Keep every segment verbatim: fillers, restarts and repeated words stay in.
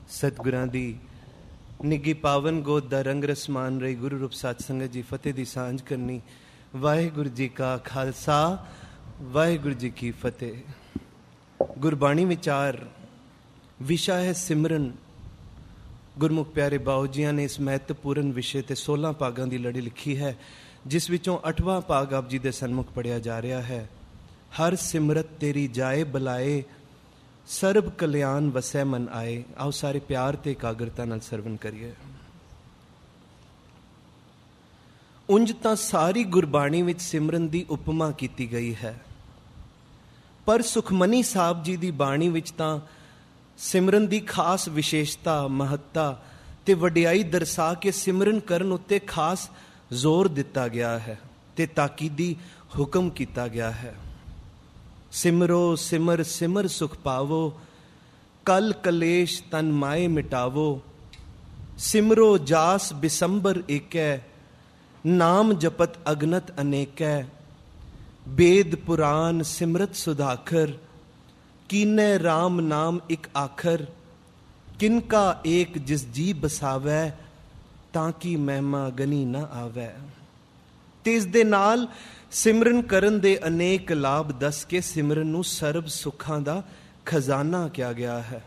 ਸਤਿਗੁਰਾਂ ਦੀ ਨਿੱਘੀ ਪਾਵਨ ਗੋਦ ਦਾ ਰੰਗ ਰਸਮਾਨ ਰਹੀ ਗੁਰੂ ਰੂਪ ਸਾਧ ਸੰਗਤ ਜੀ ਫਤਿਹ ਦੀ ਸਾਂਝ ਕਰਨੀ। ਵਾਹਿਗੁਰੂ ਜੀ ਕਾ ਖਾਲਸਾ, ਵਾਹਿਗੁਰੂ ਜੀ ਕੀ ਫਤਿਹ। ਗੁਰਬਾਣੀ ਵਿਚਾਰ ਵਿਸ਼ਾ ਹੈ ਸਿਮਰਨ। ਗੁਰਮੁਖ ਪਿਆਰੇ ਬਾਊ ਜੀਆਂ ਨੇ ਇਸ ਮਹੱਤਵਪੂਰਨ ਵਿਸ਼ੇ ਤੇ ਸੋਲਾਂ ਭਾਗਾਂ ਦੀ ਲੜੀ ਲਿਖੀ ਹੈ, ਜਿਸ ਵਿੱਚੋਂ ਅੱਠਵਾਂ ਭਾਗ ਆਪ ਜੀ ਦੇ ਸਨਮੁਖ ਪੜ੍ਹਿਆ ਜਾ ਰਿਹਾ ਹੈ। ਹਰ ਸਿਮਰਤ ਤੇਰੀ ਜਾਏ ਬੁਲਾਏ, ਸਰਬ ਕਲਿਆਣ ਵਸੈ ਮਨ ਆਏ। ਆਓ ਸਾਰੇ ਪਿਆਰ ਤੇ ਇਕਾਗਰਤਾ ਨਾਲ ਸਰਵਨ ਕਰੀਏ। ਉਂਝ ਤਾਂ ਸਾਰੀ ਗੁਰਬਾਣੀ ਵਿੱਚ ਸਿਮਰਨ ਦੀ ਉਪਮਾ ਕੀਤੀ ਗਈ ਹੈ, ਪਰ ਸੁਖਮਨੀ ਸਾਹਿਬ ਜੀ ਦੀ ਬਾਣੀ ਵਿੱਚ ਤਾਂ ਸਿਮਰਨ ਦੀ ਖਾਸ ਵਿਸ਼ੇਸ਼ਤਾ, ਮਹੱਤਤਾ ਤੇ ਵਡਿਆਈ ਦਰਸਾ ਕੇ ਸਿਮਰਨ ਕਰਨ ਉੱਤੇ ਖਾਸ ਜ਼ੋਰ ਦਿੱਤਾ ਗਿਆ ਹੈ ਤੇ ਤਾਕੀਦੀ ਹੁਕਮ ਕੀਤਾ ਗਿਆ ਹੈ। ਸਿਮਰੋ ਸਿਮਰ ਸਿਮਰ ਸੁਖ ਪਾਵੋ, ਕਲ ਕਲੇਸ਼ ਤਨ ਮਾਏ ਮਿਟਾਵੋ। ਸਿਮਰੋ ਜਾਸ ਬਿਸੰਬਰ ਏਕੈ, ਨਾਮ ਜਪਤ ਅਗਨਤ ਅਨੇਕੈ। ਵੇਦ ਪੁਰਾਨ ਸਿਮਰਤ ਸੁਧਾਖਰ, ਕੀਨੇ ਰਾਮ ਨਾਮ ਇੱਕ ਆਖਰ। ਕਿਨਕਾ ਏਕ ਜਿਸ ਜੀ ਬਸਾਵੈ, ਤਾਂ ਕਿ ਮਹਿਮਾ ਗਨੀ ਨਾ ਆਵੈ। ਤੇ ਇਸ ਦੇ ਨਾਲ ਸਿਮਰਨ ਕਰਨ ਦੇ ਅਨੇਕ ਲਾਭ ਦੱਸ ਕੇ ਸਿਮਰਨ ਨੂੰ ਸਰਬ ਸੁੱਖਾਂ ਦਾ ਖਜ਼ਾਨਾ ਕਿਹਾ ਗਿਆ ਹੈ।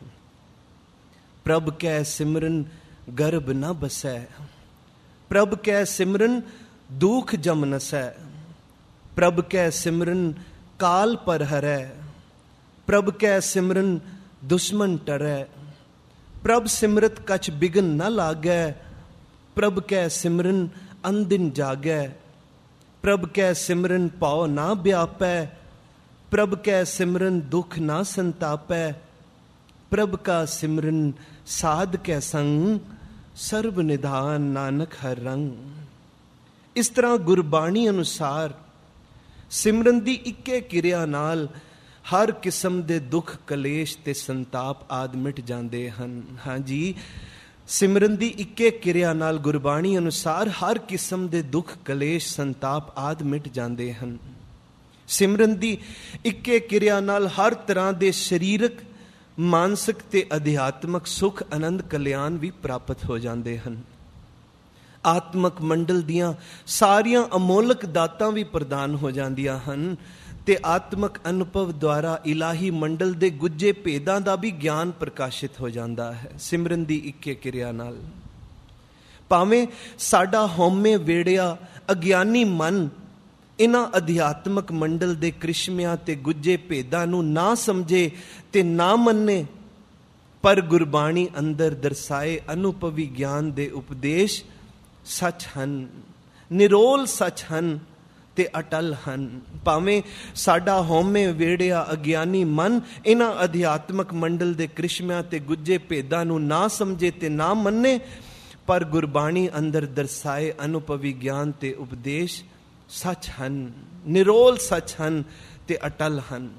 ਪ੍ਰਭ ਕੈ ਸਿਮਰਨ ਗਰਭ ਨਾ ਬਸੈ, ਪ੍ਰਭ ਕੈ ਸਿਮਰਨ ਦੁਖ ਜਮ ਨਸੈ। ਪ੍ਰਭ ਕੈ ਸਿਮਰਨ ਕਾਲ ਪਰ ਹਰੈ, ਪ੍ਰਭ ਕੈ ਸਿਮਰਨ ਦੁਸ਼ਮਨ ਟਰੈ। ਪ੍ਰਭ ਸਿਮਰਤ ਕਛ ਬਿਗਨ ਨਾ ਲਾਗੈ, ਪ੍ਰਭ ਕੈ ਸਿਮਰਨ ਅਨਦਿਨ ਜਾਗੈ। ਪ੍ਰਭ ਕੈ ਸਿਮਰਨ ਭਉ ਨਾ ਵਿਆਪੈ, ਪ੍ਰਭ ਕੈ ਸਿਮਰਨ ਦੁਖ ਨਾ ਸੰਤਾਪੈ। ਪ੍ਰਭ ਕਾ ਸਿਮਰਨ ਸਾਧ ਕੈ ਸੰਗ, ਸਰਬ ਨਿਧਾਨ ਨਾਨਕ ਹਰ ਰੰਗ। ਇਸ ਤਰ੍ਹਾਂ ਗੁਰਬਾਣੀ ਅਨੁਸਾਰ ਸਿਮਰਨ ਦੀ ਇੱਕੇ ਕਿਰਿਆ ਨਾਲ ਹਰ ਕਿਸਮ ਦੇ ਦੁੱਖ, ਕਲੇਸ਼ ਤੇ ਸੰਤਾਪ ਆਦਿ ਮਿਟ ਜਾਂਦੇ ਹਨ। ਹਾਂਜੀ, ਸਿਮਰਨ ਦੀ ਇੱਕੇ ਕਿਰਿਆ ਨਾਲ ਗੁਰਬਾਣੀ ਅਨੁਸਾਰ ਹਰ ਕਿਸਮ ਦੇ ਦੁੱਖ, ਕਲੇਸ਼, ਸੰਤਾਪ ਆਦਿ ਮਿਟ ਜਾਂਦੇ ਹਨ। ਸਿਮਰਨ ਦੀ ਇੱਕੇ ਕਿਰਿਆ ਨਾਲ ਹਰ ਤਰ੍ਹਾਂ ਦੇ ਸਰੀਰਕ, ਮਾਨਸਿਕ ਤੇ ਅਧਿਆਤਮਕ ਸੁਖ, ਆਨੰਦ, ਕਲਿਆਣ ਵੀ ਪ੍ਰਾਪਤ ਹੋ ਜਾਂਦੇ ਹਨ। ਆਤਮਕ ਮੰਡਲ ਦੀਆਂ ਸਾਰੀਆਂ ਅਮੋਲਕ ਦਾਤਾਂ ਵੀ ਪ੍ਰਦਾਨ ਹੋ ਜਾਂਦੀਆਂ ਹਨ ਤੇ ਆਤਮਕ ਅਨੁਭਵ ਦੁਆਰਾ ਇਲਾਹੀ ਮੰਡਲ ਦੇ ਗੁੱਝੇ ਭੇਦਾਂ ਦਾ ਵੀ ਗਿਆਨ ਪ੍ਰਕਾਸ਼ਿਤ ਹੋ ਜਾਂਦਾ ਹੈ ਸਿਮਰਨ ਦੀ ਇੱਕੇ ਕਿਰਿਆ ਨਾਲ। ਭਾਵੇਂ ਸਾਡਾ ਹਉਮੈ ਵੇੜਿਆ ਅਗਿਆਨੀ ਮਨ ਇਹਨਾਂ ਅਧਿਆਤਮਕ ਮੰਡਲ ਦੇ ਕ੍ਰਿਸ਼ਮਿਆਂ ਤੇ ਗੁੱਝੇ ਭੇਦਾਂ ਨੂੰ ਨਾ ਸਮਝੇ ਤੇ ਨਾ ਮੰਨੇ, ਪਰ ਗੁਰਬਾਣੀ ਅੰਦਰ ਦਰਸਾਏ ਅਨੁਭਵੀ ਗਿਆਨ ਦੇ ਉਪਦੇਸ਼ ਸੱਚ ਹਨ, ਨਿਰੋਲ ਸੱਚ ਹਨ ਤੇ ਅਟਲ ਹਨ। ਭਾਵੇਂ ਸਾਡਾ ਹਉਮੈ ਵੇੜਿਆ ਅਗਿਆਨੀ ਮਨ ਇਹਨਾਂ ਅਧਿਆਤਮਕ ਮੰਡਲ ਦੇ ਕ੍ਰਿਸ਼ਮਿਆਂ ਤੇ ਗੁੱਝੇ ਭੇਦਾਂ ਨੂੰ ਨਾ ਸਮਝੇ ਤੇ ਨਾ ਮੰਨੇ, ਪਰ ਗੁਰਬਾਣੀ ਅੰਦਰ ਦਰਸਾਏ ਅਨੁਭਵੀ ਗਿਆਨ ਤੇ ਉਪਦੇਸ਼ ਸੱਚ ਹਨ, ਨਿਰੋਲ ਸੱਚ ਹਨ ਤੇ ਅਟਲ ਹਨ।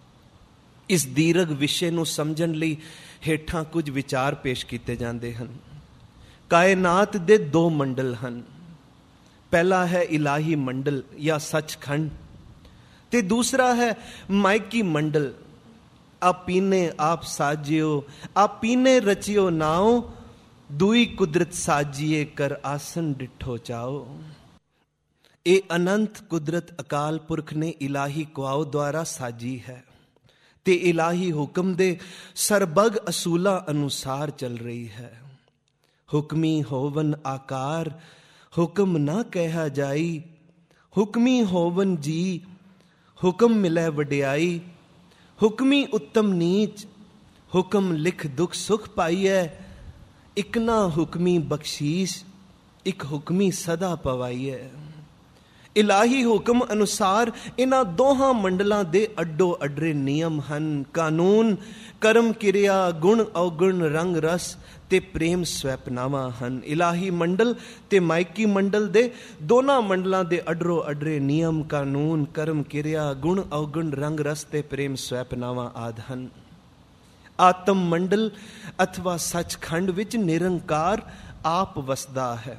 ਇਸ ਦੀਰਘ ਵਿਸ਼ੇ ਨੂੰ ਸਮਝਣ ਲਈ ਹੇਠਾਂ ਕੁਝ ਵਿਚਾਰ ਪੇਸ਼ ਕੀਤੇ ਜਾਂਦੇ ਹਨ। ਕਾਇਨਾਤ ਦੇ ਦੋ ਮੰਡਲ ਹਨ। ਪਹਿਲਾ ਹੈ ਇਲਾਹੀ ਮੰਡਲ ਜਾਂ ਸੱਚਖੰਡ ਤੇ ਦੂਸਰਾ ਹੈ ਮਾਇਕੀ ਮੰਡਲ। ਆਪੀਨੇ ਆਪ ਸਾਜਿਓ, ਆਪੀਨੇ ਰਚਿਓ ਨਾਉ। ਦੂਈ ਕੁਦਰਤ ਸਾਜੀਏ, ਕਰ ਆਸਨ ਡਿਠੋ ਚਾਓ। ਇਹ ਅਨੰਤ ਕੁਦਰਤ ਅਕਾਲ ਪੁਰਖ ਨੇ ਇਲਾਹੀ ਕੁਆਓ ਦੁਆਰਾ ਸਾਜੀ ਹੈ ਤੇ ਇਲਾਹੀ ਹੁਕਮ ਦੇ ਸਰਬਗ ਅਸੂਲਾਂ ਅਨੁਸਾਰ ਚੱਲ ਰਹੀ ਹੈ। ਹੁਕਮੀ ਹੋਵਨ ਆਕਾਰ, ਹੁਕਮ ਨਾ ਕਹਿਆ ਜਾਈ। ਹੁਕਮੀ ਹੋਵਨ ਜੀ, ਹੁਕਮ ਮਿਲੈ ਵਡਿਆਈ। ਹੁਕਮੀ ਉੱਤਮ ਨੀਚ, ਹੁਕਮ ਲਿਖ ਦੁਖ ਸੁਖ ਪਾਈਐ। ਇਕ ਨਾ ਹੁਕਮੀ ਬਖਸ਼ੀਸ਼, ਇੱਕ ਹੁਕਮੀ ਸਦਾ ਪਵਾਈਐ। ਇਲਾਹੀ ਹੁਕਮ ਅਨੁਸਾਰ ਇਹਨਾਂ ਦੋਹਾਂ ਮੰਡਲਾਂ ਦੇ ਅੱਡੋ ਅੱਡਰੇ ਨਿਯਮ ਹਨ, ਕਾਨੂੰਨ, ਕਰਮ ਕਿਰਿਆ, ਗੁਣ ਔਗੁਣ, ਰੰਗ ਰਸ ਤੇ ਪ੍ਰੇਮ ਸਵੈਪਨਾਵਾਂ ਹਨ। ਇਲਾਹੀ ਮੰਡਲ ਤੇ ਮਾਇਕੀ ਮੰਡਲ ਦੇ ਦੋਨਾਂ ਮੰਡਲਾਂ ਦੇ ਅੱਡਰੋ ਅੱਡਰੇ ਨਿਯਮ, ਕਾਨੂੰਨ, ਕਰਮ ਕਿਰਿਆ, ਗੁਣ ਔਗੁਣ, ਰੰਗ ਰਸ ਤੇ ਪ੍ਰੇਮ ਸਵੈਪਨਾਵਾਂ ਆਦਿ ਹਨ। ਆਤਮ ਮੰਡਲ ਅਥਵਾ ਸੱਚਖੰਡ ਵਿੱਚ ਨਿਰੰਕਾਰ ਆਪ ਵਸਦਾ ਹੈ।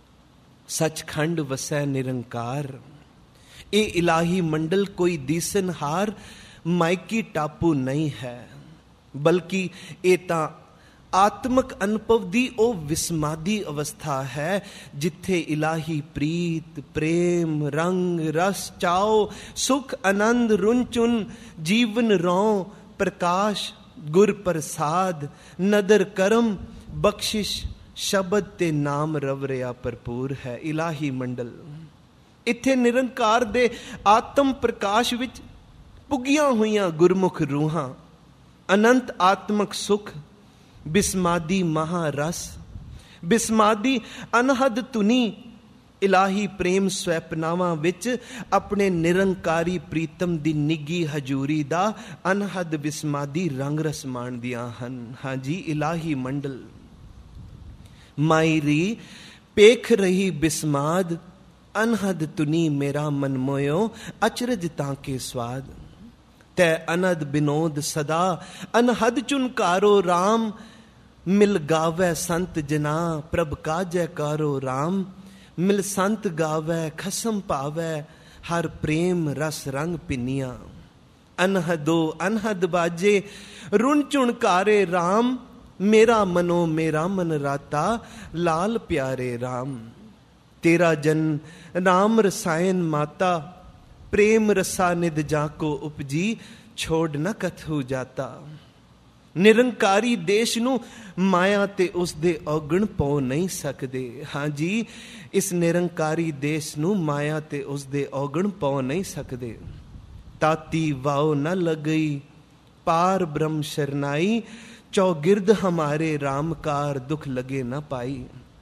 ਸੱਚਖੰਡ ਵਸੈ ਨਿਰੰਕਾਰ। ਇਹ ਇਲਾਹੀ ਮੰਡਲ ਕੋਈ ਦੀਸਨਹਾਰ ਮਾਇਕੀ ਟਾਪੂ ਨਹੀਂ ਹੈ, ਬਲਕਿ ਇਹ ਤਾਂ ਆਤਮਕ ਅਨੁਭਵ ਦੀ ਉਹ ਵਿਸਮਾਦੀ ਅਵਸਥਾ ਹੈ ਜਿੱਥੇ ਇਲਾਹੀ ਪ੍ਰੀਤ, ਪ੍ਰੇਮ, ਰੰਗ, ਰਸ, ਚਾਉ, ਸੁਖ, ਆਨੰਦ, ਰੁੰਚੁਨ, ਜੀਵਨ ਰੌ, ਪ੍ਰਕਾਸ਼, ਗੁਰ ਪ੍ਰਸਾਦ, ਨਦਰ ਕਰਮ, ਬਖਸ਼ਿਸ਼, ਸ਼ਬਦ ਤੇ ਨਾਮ ਰਵਰਿਆ ਭਰਪੂਰ ਹੈ। ਇਲਾਹੀ ਮੰਡਲ ਇੱਥੇ ਨਿਰੰਕਾਰ ਦੇ ਆਤਮ ਪ੍ਰਕਾਸ਼ ਵਿੱਚ ਪੁੱਗੀਆਂ ਹੋਈਆਂ ਗੁਰਮੁਖ ਰੂਹਾਂ, ਅਨੰਤ ਆਤਮਕ ਸੁਖ, ਬਿਸਮਾਦੀ ਮਹਾਰਸ, ਬਿਸਮਾਦੀ ਅਨਹਦ ਧੁਨੀ, ਇਲਾਹੀ ਪ੍ਰੇਮ ਸਵੈਪਨਾਵਾਂ ਵਿੱਚ ਆਪਣੇ ਨਿਰੰਕਾਰੀ ਪ੍ਰੀਤਮ ਦੀ ਨਿੱਗੀ ਹਜ਼ੂਰੀ ਦਾ ਅਨਹਦ ਬਿਸਮਾਦੀ ਰੰਗ ਰਸ ਮਾਣਦੀਆਂ ਹਨ। ਹਾਂਜੀ, ਇਲਾਹੀ ਮੰਡਲ ਮਾਇਰੀ ਪੇਖ ਰਹੀ ਬਿਸਮਾਦ, ਅਨਹਦ ਤੁਨੀ ਮੇਰਾ ਮਨ ਮੋਇਓ, ਅਚਰਜ ਤਾਂ ਕੇ ਸਵਾਦ। ਤੈ ਅਨਹਦ ਬਿਨੋਦ ਸਦਾ, ਅਨਹਦ ਚੁਨਕਾਰੋ ਰਾਮ, ਮਿਲ ਗਾਵੈ ਸੰਤ ਜਨਾ, ਪ੍ਰਭ ਕਾਜੈ ਕਾਰੋ ਰਾਮ। ਮਿਲ ਸੰਤ ਗਾਵੈ ਖਸਮ ਭਾਵੈ, ਹਰ ਪ੍ਰੇਮ ਰਸ ਰੰਗ ਪਿੰਨੀਆਂ। ਅਨਹਦੋ ਅਨਹਦ ਬਾਜੇ, ਰੁਣ ਚੁਣਕਾਰੇ ਰਾਮ, ਮੇਰਾ ਮਨੋ ਮੇਰਾ ਮਨ ਰਾਤਾ, ਲਾਲ ਪਿਆਰੇ ਰਾਮ। ਤੇਰਾ ਜਨ ਰਾਮ ਰਸਾਇਨ ਮਾਤਾ, ਪ੍ਰੇਮ ਰਸਾ ਨਿਧ ਜਾਕੋ ਉਪਜੀ, ਛੋੜ ਨ ਕਥੂ ਜਾਤਾ। ਨਿਰੰਕਾਰੀ ਦੇਸ਼ ਨੂੰ ਮਾਇਆ ਤੇ ਉਸਦੇ ਔਗਣ ਪਾਉ ਨਹੀਂ ਸਕਦੇ। ਹਾਂਜੀ, ਇਸ ਨਿਰੰਕਾਰੀ ਦੇਸ਼ ਨੂੰ ਮਾਇਆ ਤੇ ਉਸਦੇ ਔਗਣ ਪਾਉ ਨਹੀਂ ਸਕਦੇ। ਤਾਤੀ ਵਾਉ ਨ ਲਗਈ, ਪਾਰ ਬ੍ਰਹਮ ਸ਼ਰਨਾਈ, ਚੌਗਿਰਦ ਹਮਾਰੇ ਰਾਮਕਾਰ, ਦੁਖ ਲਗੇ ਨ ਪਾਈ।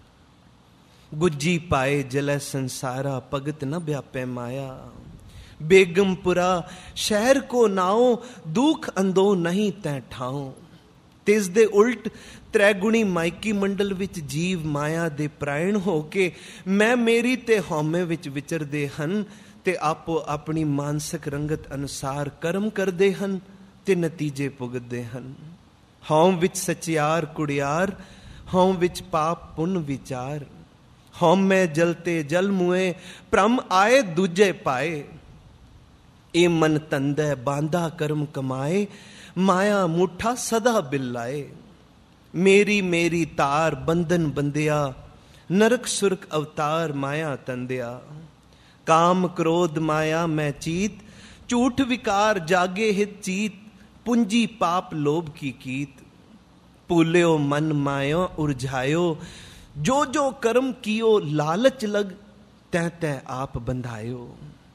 ਗੁੱਜੀ ਪਾਏ ਜਲੈ ਸੰਸਾਰਾ, ਭਗਤ ਨ ਵਿਆਪੈ ਮਾਇਆ। ਬੇਗਮਪੁਰਾ ਸ਼ਹਿਰ ਕੋ ਨਾਉ, ਦੁਖ ਅੰਦੋ ਨਹੀਂ ਤੈ ਠਾਉ। ਤੇ ਇਸ ਦੇ ਉਲਟ ਤ੍ਰੈਗੁਣੀ ਮਾਇਕੀ ਮੰਡਲ ਵਿੱਚ ਜੀਵ ਮਾਇਆ ਦੇ ਪ੍ਰਾਇਣ ਹੋ ਕੇ ਮੈਂ ਮੇਰੀ ਤੇ ਹਉਮੈ ਵਿੱਚ ਵਿਚਰਦੇ ਹਨ ਤੇ ਆਪੋ ਆਪਣੀ ਮਾਨਸਿਕ ਰੰਗਤ ਅਨੁਸਾਰ ਕਰਮ ਕਰਦੇ ਹਨ ਤੇ ਨਤੀਜੇ ਭੁਗਤਦੇ ਹਨ। ਹਉਮ ਵਿੱਚ ਸਚਿਆਰ ਕੁੜਿਆਰ, ਹਉਮ ਵਿੱਚ ਪਾਪ ਪੁੰਨ ਵਿਚਾਰ। ਹਉਮੈ ਜਲਤੇ ਜਲ ਮੁਏ, ਭ੍ਰਮ ਆਏ ਦੂਜੇ ਪਾਏ। ਇਹ ਮਨ ਤੰਦੈ ਬਾਂਧਾ ਕਰਮ ਕਮਾਏ, ਮਾਇਆ ਮੁੱਠਾ ਸਦਾ ਬਿਲਾਏ। ਮੇਰੀ ਮੇਰੀ ਤਾਰ ਬੰਧਨ ਬੰਦਿਆ, ਨਰਕ ਸੁਰਖ ਅਵਤਾਰ ਮਾਇਆ ਤੰਦਿਆ। ਕਾਮ ਕ੍ਰੋਧ ਮਾਇਆ ਮੈਂ ਚੀਤ, ਝੂਠ ਵਿਕਾਰ ਜਾਗੇ ਹਿਤ ਚੀਤ। ਪੁੰਜੀ ਪਾਪ ਲੋਭ ਕੀ ਕੀਤ, ਭੂਲਿਓ ਮਨ ਮਾਇਆ ਉਰਝਾਇਓ। ਜੋ ਜੋ ਕਰਮ ਕੀਓ ਲਾਲਚ ਲਗ, ਤੈ ਤੈ ਆਪ ਬੰਧਾਇਓ।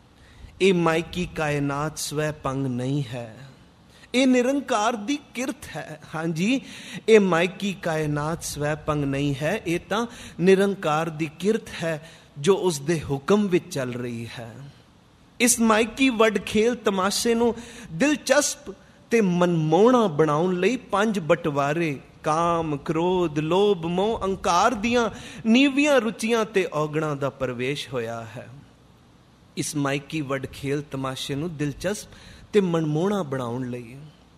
ਇਹ ਮਾਇਕੀ ਕਾਇਨਾਤ ਸਵੈ ਪੰਗ ਨਹੀਂ ਹੈ, ਇਹ ਨਿਰੰਕਾਰ ਦੀ ਕਿਰਤ ਹੈ। ਹਾਂਜੀ, ਇਹ ਮਾਇਕੀ ਕਾਇਨਾਤ ਸਵੈ ਪੰਗ ਨਹੀਂ ਹੈ, ਇਹ ਤਾਂ ਨਿਰੰਕਾਰ ਦੀ ਕਿਰਤ ਹੈ ਜੋ ਉਸ ਦੇ ਹੁਕਮ ਵਿੱਚ ਚੱਲ ਰਹੀ ਹੈ। ਇਸ ਮਾਇਕੀ ਵੱਡ ਖੇਲ ਤਮਾਸ਼ੇ ਨੂੰ ਦਿਲਚਸਪ ਤੇ ਮਨਮੋਹਣਾ ਬਣਾਉਣ ਲਈ ਪੰਜ ਬਟਵਾਰੇ ਕਾਮ, ਕ੍ਰੋਧ, ਲੋਭ, ਮੋਹ, ਅਹੰਕਾਰ ਦੀਆਂ ਨੀਵੀਆਂ ਰੁਚੀਆਂ ਤੇ ਔਗਣਾਂ ਦਾ ਪ੍ਰਵੇਸ਼ ਹੋਇਆ ਹੈ। ਇਸ ਮਾਇਕੀ ਵੱਡ ਖੇਲ ਤਮਾਸ਼ੇ ਨੂੰ ਦਿਲਚਸਪ ਤੇ ਮਨਮੋਹਣਾ ਬਣਾਉਣ ਲਈ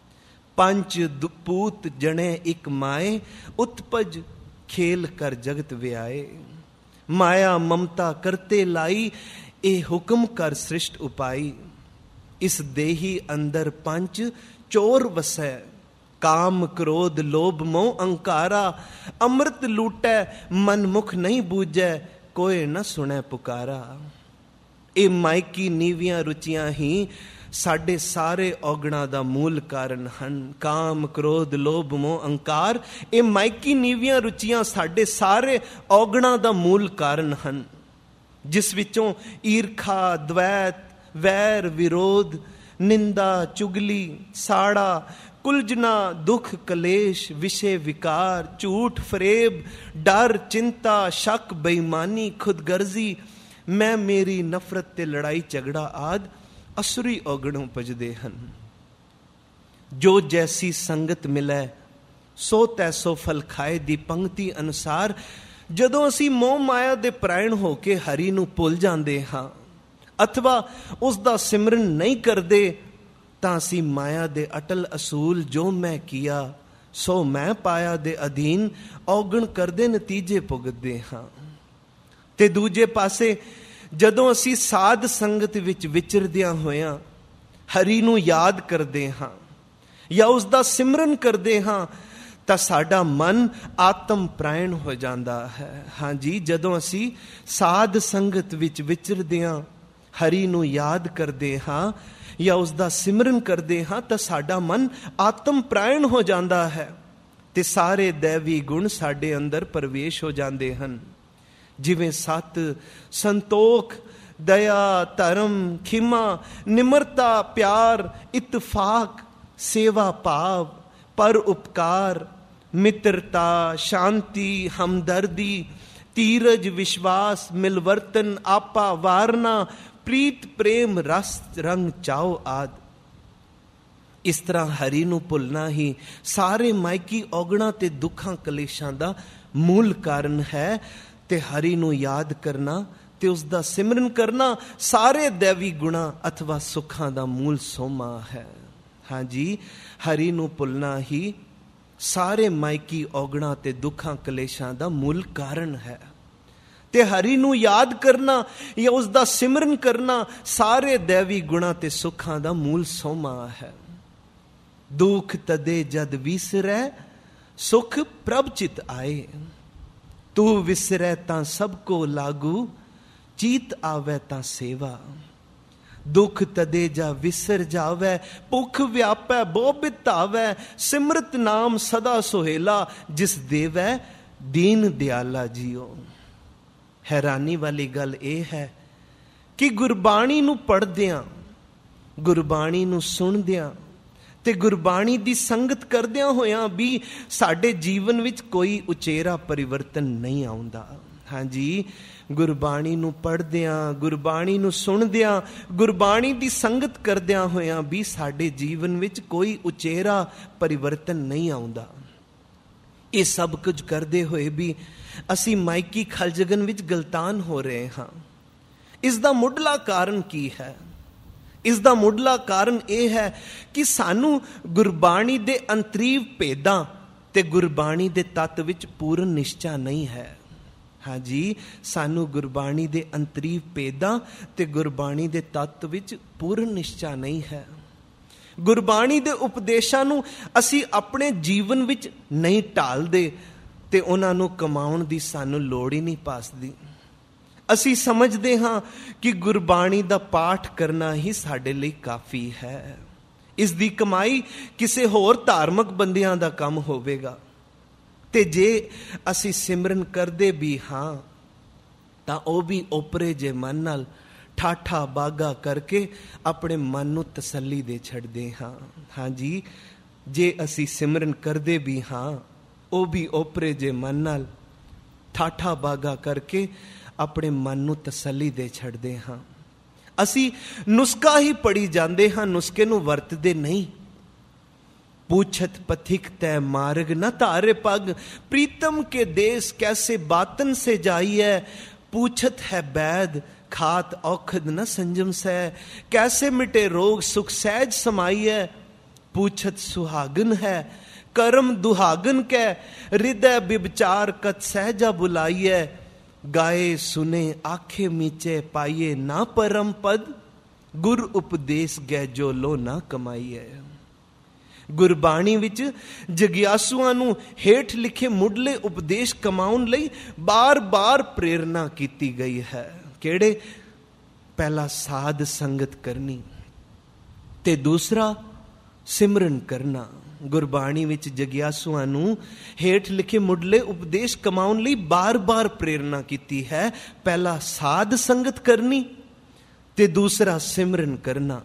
ਪੰਜ ਦੁਪੂਤ ਜਣੇ ਇੱਕ ਮਾਏ, ਉਤਪਜ ਖੇਲ ਕਰ ਜਗਤ ਵਿਆਏ। ਮਾਇਆ ਮਮਤਾ ਕਰਤੇ ਲਾਈ, ਇਹ ਹੁਕਮ ਕਰ ਸ੍ਰਿਸ਼ਟ ਉਪਾਈ। ਇਸ ਦੇਹੀ ਅੰਦਰ ਪੰਜ ਚੋਰ ਵਸੈ, ਕਾਮ, ਕ੍ਰੋਧ, ਲੋਭ, ਮੋਹ, ਅਹੰਕਾਰਾ। ਅੰਮ੍ਰਿਤ ਲੂਟੈ ਮਨ ਮੁਖ ਨਹੀਂ ਬੂਝੈ, ਕੋਏ ਨ ਸੁਣੈ ਪੁਕਾਰਾ। ਇਹ ਮਾਇਕੀ ਨੀਵੀਆਂ ਰੁਚੀਆਂ ਹੀ ਸਾਡੇ ਸਾਰੇ ਔਗਣਾਂ ਦਾ ਮੂਲ ਕਾਰਨ ਹਨ। ਕਾਮ, ਕ੍ਰੋਧ, ਲੋਭ, ਮੋਹ, ਅਹੰਕਾਰ, ਇਹ ਮਾਇਕੀ ਨੀਵੀਆਂ ਰੁਚੀਆਂ ਸਾਡੇ ਸਾਰੇ ਔਗਣਾਂ ਦਾ ਮੂਲ ਕਾਰਨ ਹਨ, ਜਿਸ ਵਿੱਚੋਂ ਈਰਖਾ, ਦਵੈਤ, ਵੈਰ, ਵਿਰੋਧ, ਨਿੰਦਾ, ਚੁਗਲੀ, ਸਾੜਾ, ਕੁਲਝਣਾ, ਦੁੱਖ, ਕਲੇਸ਼, ਵਿਸ਼ੇ ਵਿਕਾਰ, ਝੂਠ, ਫਰੇਬ, ਡਰ, ਚਿੰਤਾ, ਸ਼ੱਕ, ਬੇਈਮਾਨੀ, ਖੁਦਗਰਜ਼ੀ, ਮੈਂ ਮੇਰੀ, ਨਫ਼ਰਤ ਤੇ ਲੜਾਈ ਝਗੜਾ ਆਦਿ ਅਸੁਰੀ ਔਗਣ ਉਪਜਦੇ ਹਨ। ਜੋ ਜੈਸੀ ਸੰਗਤ ਮਿਲੈ ਸੋ ਤੈਸੋ ਫਲ ਖਾਏ ਦੀ ਪੰਕਤੀ ਅਨੁਸਾਰ ਜਦੋਂ ਅਸੀਂ ਮੋਹ ਮਾਇਆ ਦੇ ਪ੍ਰਾਇਣ ਹੋ ਕੇ ਹਰੀ ਨੂੰ ਭੁੱਲ ਜਾਂਦੇ ਹਾਂ ਅਥਵਾ ਉਸ ਦਾ ਸਿਮਰਨ ਨਹੀਂ ਕਰਦੇ ਤਾਂ ਅਸੀਂ ਮਾਇਆ ਦੇ ਅਟਲ ਅਸੂਲ ਜੋ ਮੈਂ ਕੀਆ ਸੋ ਮੈਂ ਪਾਇਆ ਦੇ ਅਧੀਨ ਔਗਣ ਕਰਦੇ ਨਤੀਜੇ ਭੁਗਤਦੇ ਹਾਂ। ਤੇ ਦੂਜੇ ਪਾਸੇ ਜਦੋਂ ਅਸੀਂ ਸਾਧ ਸੰਗਤ ਵਿੱਚ ਵਿਚਰਦਿਆਂ ਹੋਇਆਂ ਹਰੀ ਨੂੰ ਯਾਦ ਕਰਦੇ ਹਾਂ ਜਾਂ ਉਸ ਦਾ ਸਿਮਰਨ ਕਰਦੇ ਹਾਂ ਤਾਂ ਸਾਡਾ ਮਨ ਆਤਮ ਪ੍ਰਾਇਣ ਹੋ ਜਾਂਦਾ ਹੈ। ਹਾਂਜੀ, ਜਦੋਂ ਅਸੀਂ ਸਾਧ ਸੰਗਤ ਵਿੱਚ ਵਿਚਰਦੇ ਹਾਂ, ਹਰੀ ਨੂੰ ਯਾਦ ਕਰਦੇ ਹਾਂ ਜਾਂ ਉਸ ਦਾ ਸਿਮਰਨ ਕਰਦੇ ਹਾਂ, ਤਾਂ ਸਾਡਾ ਮਨ ਆਤਮ ਪ੍ਰਾਇਣ ਹੋ ਜਾਂਦਾ ਹੈ ਤੇ ਸਾਰੇ ਦੈਵੀ ਗੁਣ ਸਾਡੇ ਅੰਦਰ ਪ੍ਰਵੇਸ਼ ਹੋ ਜਾਂਦੇ ਹਨ। ਜਿਵੇਂ ਸਤ, ਸੰਤੋਖ, ਦਇਆ, ਧਰਮ, ਖਿਮਾ, ਨਿਮਰਤਾ, ਪਿਆਰ, ਇਤਫਾਕ, ਸੇਵਾ ਭਾਵ, ਪਰ ਉਪਕਾਰ, ਮਿੱਤਰਤਾ, ਸ਼ਾਂਤੀ, ਹਮਦਰਦੀ, ਧੀਰਜ, ਵਿਸ਼ਵਾਸ, ਮਿਲਵਰਤਨ, ਆਪਾ ਵਾਰਨਾ, ਪ੍ਰੀਤ, ਪ੍ਰੇਮ, ਰਸ, ਰੰਗ, ਚਾਉ ਆਦਿ। ਇਸ ਤਰ੍ਹਾਂ ਹਰੀ ਨੂੰ ਭੁੱਲਣਾ ਹੀ ਸਾਰੇ ਮਾਇਕੀ ਔਗਣਾਂ ਤੇ ਦੁੱਖਾਂ ਕਲੇਸ਼ਾਂ ਦਾ ਮੂਲ ਕਾਰਨ ਹੈ। ਤੇ ਹਰੀ ਨੂੰ ਯਾਦ ਕਰਨਾ ਤੇ ਉਸ ਦਾ ਸਿਮਰਨ ਕਰਨਾ ਸਾਰੇ ਦੈਵੀ ਗੁਣਾਂ ਅਥਵਾ ਸੁੱਖਾਂ ਦਾ ਮੂਲ ਸੋਮਾ ਹੈ। ਹਾਂਜੀ, ਹਰੀ ਨੂੰ ਭੁੱਲਣਾ ਹੀ ਸਾਰੇ ਮਾਇਕੀ ਔਗਣਾਂ ਤੇ ਦੁੱਖਾਂ ਕਲੇਸ਼ਾਂ ਦਾ ਮੂਲ ਕਾਰਨ ਹੈ। ਤੇ ਹਰੀ ਨੂੰ ਯਾਦ ਕਰਨਾ ਜਾਂ ਉਸ ਦਾ ਸਿਮਰਨ ਕਰਨਾ ਸਾਰੇ ਦੈਵੀ ਗੁਣਾਂ ਤੇ ਸੁੱਖਾਂ ਦਾ ਮੂਲ ਸੋਮਾ ਹੈ। ਦੁੱਖ ਤਦੇ ਜਦ ਵਿਸਰੈ, ਸੁਖ ਪ੍ਰਭ ਚਿਤ ਆਏ। ਤੂੰ ਵਿਸਰੈ ਤਾਂ ਸਭ ਕੋ ਲਾਗੂ, ਚੀਤ ਆਵੈ ਤਾਂ ਸੇਵਾ। ਦੁੱਖ ਤਦੇ ਜਾ ਵਿਸਰ ਜਾਵੈ, ਭੁਖ ਵਿਆਪੈ ਬਹੁ ਬਿਤਾਵੈ। ਸਿਮਰਤ ਨਾਮ ਸਦਾ ਸੁਹੇਲਾ, ਜਿਸ ਦੇਵੈ ਦੀਨ ਦਿਆਲਾ ਜੀਓ। ਹੈਰਾਨੀ ਵਾਲੀ ਗੱਲ ਇਹ ਹੈ ਕਿ ਗੁਰਬਾਣੀ ਨੂੰ ਪੜ੍ਹਦਿਆਂ, ਗੁਰਬਾਣੀ ਨੂੰ ਸੁਣਦਿਆਂ ਤੇ ਗੁਰਬਾਣੀ ਦੀ ਸੰਗਤ ਕਰਦਿਆਂ ਹੋਇਆਂ ਵੀ ਸਾਡੇ ਜੀਵਨ ਵਿੱਚ ਕੋਈ ਉਚੇਰਾ ਪਰਿਵਰਤਨ ਨਹੀਂ ਆਉਂਦਾ। ਹਾਂਜੀ, ਗੁਰਬਾਣੀ ਨੂੰ ਪੜ੍ਹਦਿਆਂ, ਗੁਰਬਾਣੀ ਨੂੰ ਸੁਣਦਿਆਂ, ਗੁਰਬਾਣੀ ਦੀ ਸੰਗਤ ਕਰਦਿਆਂ ਹੋਇਆਂ ਵੀ ਸਾਡੇ ਜੀਵਨ ਵਿੱਚ ਕੋਈ ਉਚੇਰਾ ਪਰਿਵਰਤਨ ਨਹੀਂ ਆਉਂਦਾ। ਇਹ ਸਭ ਕੁਝ ਕਰਦੇ ਹੋਏ ਵੀ ਅਸੀਂ ਮਾਇਕੀ ਖਲਜਗਨ ਵਿੱਚ ਗਲਤਾਨ ਹੋ ਰਹੇ ਹਾਂ। ਇਸ ਦਾ ਮੁੱਢਲਾ ਕਾਰਨ ਕੀ ਹੈ? ਇਸ ਦਾ ਮੁੱਢਲਾ ਕਾਰਨ ਇਹ ਹੈ ਕਿ ਸਾਨੂੰ ਗੁਰਬਾਣੀ ਦੇ ਅੰਤਰੀਵ ਭੇਦਾਂ ਤੇ ਗੁਰਬਾਣੀ ਦੇ ਤੱਤ ਵਿੱਚ ਪੂਰਨ ਨਿਸ਼ਚਾ ਨਹੀਂ ਹੈ। ਹਾਂਜੀ, ਸਾਨੂੰ ਗੁਰਬਾਣੀ ਦੇ ਅੰਤਰੀਵ ਭੇਦਾਂ ਤੇ ਗੁਰਬਾਣੀ ਦੇ ਤੱਤ ਵਿੱਚ ਪੂਰਨ ਨਿਸ਼ਚਾ ਨਹੀਂ ਹੈ। ਗੁਰਬਾਣੀ ਦੇ ਉਪਦੇਸ਼ਾਂ ਨੂੰ ਅਸੀਂ ਆਪਣੇ ਜੀਵਨ ਵਿੱਚ ਨਹੀਂ ਢਾਲਦੇ ਤੇ ਉਹਨਾਂ ਨੂੰ ਕਮਾਉਣ ਦੀ ਸਾਨੂੰ ਲੋੜ ਹੀ ਨਹੀਂ ਪਾਸਦੀ। ਅਸੀਂ ਸਮਝਦੇ ਹਾਂ ਕਿ ਗੁਰਬਾਣੀ ਦਾ ਪਾਠ ਕਰਨਾ ਹੀ ਸਾਡੇ ਲਈ ਕਾਫੀ ਹੈ। ਇਸ ਦੀ ਕਮਾਈ ਕਿਸੇ ਹੋਰ ਧਾਰਮਿਕ ਬੰਦਿਆਂ ਦਾ ਕੰਮ ਹੋਵੇਗਾ। ਤੇ ਜੇ ਅਸੀਂ ਸਿਮਰਨ ਕਰਦੇ ਵੀ ਹਾਂ ਤਾਂ ਉਹ ਵੀ ਓਪਰੇ ਜੇ ਮਨ ਨਾਲ ਠਾਠਾ ਬਾਗਾ ਕਰਕੇ ਆਪਣੇ ਮਨ ਨੂੰ ਤਸੱਲੀ ਦੇ ਛੱਡਦੇ ਹਾਂ। ਹਾਂਜੀ, ਜੇ ਅਸੀਂ ਸਿਮਰਨ ਕਰਦੇ ਵੀ ਹਾਂ ਉਹ ਵੀ ਓਪਰੇ ਜੇ ਮਨ ਨਾਲ ਠਾਠਾ ਬਾਗਾ ਕਰਕੇ ਆਪਣੇ ਮਨ ਨੂੰ ਤਸੱਲੀ ਦੇ ਛੱਡਦੇ ਹਾਂ। ਅਸੀਂ ਨੁਸਖਾ ਹੀ ਪੜੀ ਜਾਂਦੇ ਹਾਂ, ਨੁਸਖੇ ਨੂੰ ਵਰਤਦੇ ਨਹੀਂ। पूछत पथिक तय मार्ग न तारे पग, प्रीतम के देश कैसे बातन से जाइए। पूछत है बैद खात औखद न संजम से, कैसे मिटे रोग सुख सहज समाइए। पूछत सुहागन है कर्म दुहागन के, हृदय बिबचार कत सहजा बुलाइए। गाए सुने आखे मीचे पाइए ना परम पद, गुर उपदेश गै जो लो ना कमाइए। ਗੁਰਬਾਣੀ ਵਿੱਚ ਜਗਿਆਸੂਆਂ ਨੂੰ ਹੇਠ ਲਿਖੇ ਮੁੱਢਲੇ ਉਪਦੇਸ਼ ਕਮਾਉਣ ਲਈ ਬਾਰ-ਬਾਰ ਪ੍ਰੇਰਨਾ ਕੀਤੀ ਗਈ ਹੈ। ਕਿਹੜੇ? ਪਹਿਲਾ ਸਾਧ ਸੰਗਤ ਕਰਨੀ ਤੇ ਦੂਸਰਾ ਸਿਮਰਨ ਕਰਨਾ। ਗੁਰਬਾਣੀ ਵਿੱਚ ਜਗਿਆਸੂਆਂ ਨੂੰ ਹੇਠ ਲਿਖੇ ਮੁੱਢਲੇ ਉਪਦੇਸ਼ ਕਮਾਉਣ ਲਈ ਬਾਰ-ਬਾਰ ਪ੍ਰੇਰਨਾ ਕੀਤੀ ਹੈ। ਪਹਿਲਾ ਸਾਧ ਸੰਗਤ ਕਰਨੀ ਤੇ ਦੂਸਰਾ ਸਿਮਰਨ ਕਰਨਾ।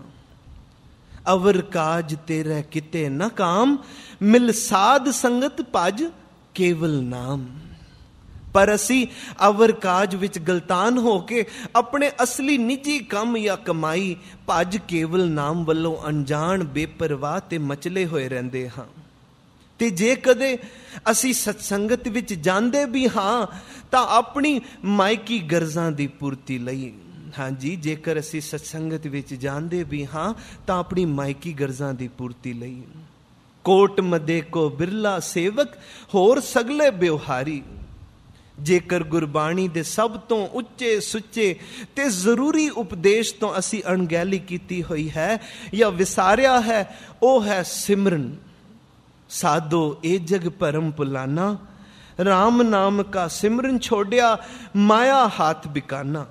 ਅਵਰ ਕਾਜ ਤੇਰੇ ਕਿਤੇ ਨਾ ਕਾਮ, ਮਿਲ ਸਾਧ ਸੰਗਤ ਭਜ ਕੇਵਲ ਨਾਮ। ਪਰ ਅਸੀਂ ਅਵਰ ਕਾਜ ਵਿੱਚ ਗਲਤਾਨ ਹੋ ਕੇ ਆਪਣੇ ਅਸਲੀ ਨਿੱਜੀ ਕੰਮ ਜਾਂ ਕਮਾਈ ਭਜ ਕੇਵਲ ਨਾਮ ਵੱਲੋਂ ਅਣਜਾਣ, ਬੇਪਰਵਾਹ ਤੇ ਮਚਲੇ ਹੋਏ ਰਹਿੰਦੇ ਹਾਂ। ਤੇ ਜੇ ਕਦੇ ਅਸੀਂ ਸਤਸੰਗਤ ਵਿੱਚ ਜਾਂਦੇ ਵੀ ਹਾਂ ਤਾਂ ਆਪਣੀ ਮਾਇਕੀ ਗਰਜ਼ਾਂ ਦੀ ਪੂਰਤੀ ਲਈ। ਹਾਂਜੀ, ਜੇਕਰ ਅਸੀਂ ਸਤਸੰਗਤ ਵਿੱਚ ਜਾਂਦੇ ਵੀ ਹਾਂ ਤਾਂ ਆਪਣੀ ਮਾਇਕੀ ਗਰਜ਼ਾਂ ਦੀ ਪੂਰਤੀ ਲਈ। ਕੋਟ ਮਦੇ ਕੋ ਬਿਰਲਾ ਸੇਵਕ, ਹੋਰ ਸਗਲੇ ਬਿਵਹਾਰੀ। ਜੇਕਰ ਗੁਰਬਾਣੀ ਦੇ ਸਭ ਤੋਂ ਉੱਚੇ ਸੁੱਚੇ ਤੇ ਜ਼ਰੂਰੀ ਉਪਦੇਸ਼ ਤੋਂ ਅਸੀਂ ਅਣਗਹਿਲੀ ਕੀਤੀ ਹੋਈ ਹੈ ਜਾਂ ਵਿਸਾਰਿਆ ਹੈ, ਉਹ ਹੈ ਸਿਮਰਨ। साधो ए जग परम पुलाना, राम नाम का सिमरन छोड़िया, माया हाथ बिकाना।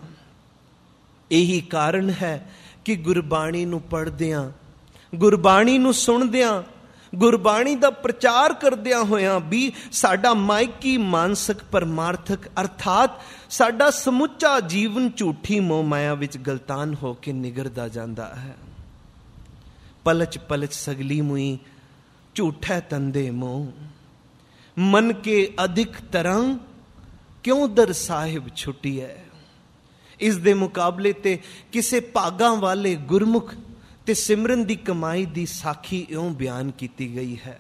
यही कारण है कि गुरबाणी नूं पढ़दियां, गुरबाणी नूं सुणदियां, गुरबाणी दा प्रचार करदियां होयां भी साडा माइकी मानसिक परमार्थक अर्थात साडा समुच्चा जीवन झूठी मोह माया विच गलतान होके निगरदा जांदा है। पलच पलच सगली मुई झूठै तंदे मोह, मन के अधिक तरंग क्यों दर साहिब छुटी है। इस दे मुकाबले ते किसे भागां वाले गुरमुख ते सिमरन दी कमाई दी साखी इउं बयान की गई है।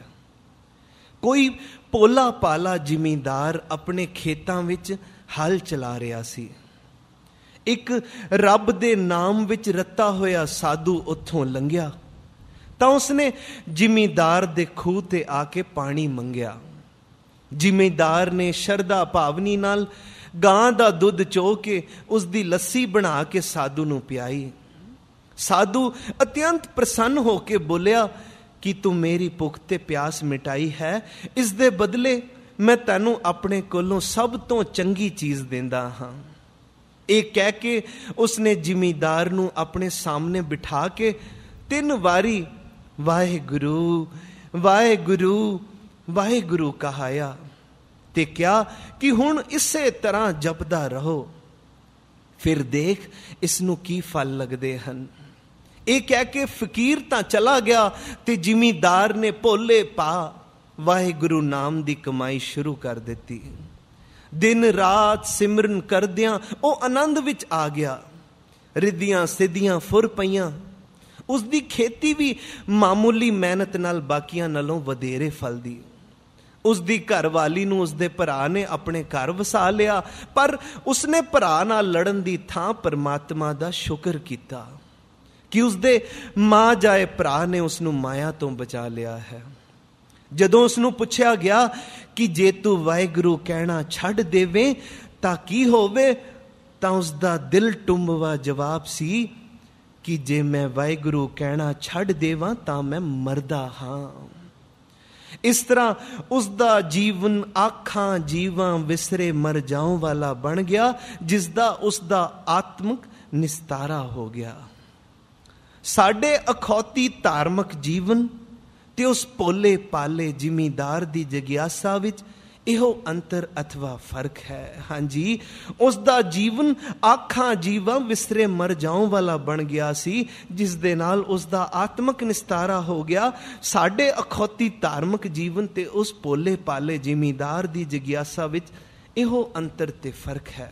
कोई पोला पाला जिमींदार अपने खेतां विच हल चला रहा सी। एक रब दे नाम विच रत्ता होया साधु उत्थों लंघिया तां उसने जिमींदार दे खूह ते आके पानी मंगिया। जिमींदार ने शरदा भावनी नाल गां दा दुध चो के उसदी लस्सी बना के साधु नूं पियाई। साधु अत्यंत प्रसन्न होके बोलिया कि तू मेरी भुख ते प्यास मिटाई है, इस दे बदले मैं तैनू अपने कोलों सब तो चंगी चीज देंदा हां। एक कह के उसने जिमींदार नूं अपने सामने बिठा के तीन वारी वाहेगुरु वाहेगुरु वाहेगुरु कहाया ते क्या कि हुण इसे तरह जपदा रहो, फिर देख इसनू की फल लगदे हन। ਇਹ ਕਹਿ ਕੇ ਫਕੀਰ ਤਾਂ ਚਲਾ ਗਿਆ ਤੇ ਜ਼ਿਮੀਂਦਾਰ ਨੇ ਭੋਲੇ ਪਾ ਵਾਹਿਗੁਰੂ ਨਾਮ ਦੀ ਕਮਾਈ ਸ਼ੁਰੂ ਕਰ ਦਿੱਤੀ। ਦਿਨ ਰਾਤ ਸਿਮਰਨ ਕਰਦਿਆਂ ਉਹ ਆਨੰਦ ਵਿੱਚ ਆ ਗਿਆ। ਰਿੱਧੀਆਂ ਸਿੱਧੀਆਂ ਫੁਰ ਪਈਆਂ। ਉਸ ਦੀ ਖੇਤੀ ਵੀ ਮਾਮੂਲੀ ਮਿਹਨਤ ਨਾਲ ਬਾਕੀਆਂ ਨਾਲੋਂ ਵਧੇਰੇ ਫਲਦੀ। ਉਸ ਦੀ ਘਰਵਾਲੀ ਨੂੰ ਉਸਦੇ ਭਰਾ ਨੇ ਆਪਣੇ ਘਰ ਵਸਾ ਲਿਆ, ਪਰ ਉਸਨੇ ਭਰਾ ਨਾਲ ਲੜਨ ਦੀ ਥਾਂ ਪਰਮਾਤਮਾ ਦਾ ਸ਼ੁਕਰ ਕੀਤਾ कि उसदे मां जाए भरा ने उसनू माया तो बचा लिया है। जदों उसनू पुछया गया कि जे तू वाहिगुरु कहना छड़ देवे तां की होवे, तां उसदा दिल टुंबवा जवाब सी कि जे मैं वाहिगुरु कहना छड़ देवां तां मैं मरदा हां। इस तरह उसदा जीवन आखां जीवां विसरे मर जाऊं वाला बन गया, जिसदा उसदा आत्मक निस्तारा हो गया। साडे अखौती धार्मिक जीवन ते उस भोले पाले जिमींदार दी जगियासा विच इहो अंतर अथवा फर्क है। हाँ जी, उसदा जीवन आखां जीवा विसरे मर जाऊं वाला बन गया सी, जिस दे नाल उसदा आत्मक निस्तारा हो गया। साडे अखौती धार्मिक जीवन ते उस भोले पाले जिमींदार दी जगियासा विच इहो अंतर ते फर्क है।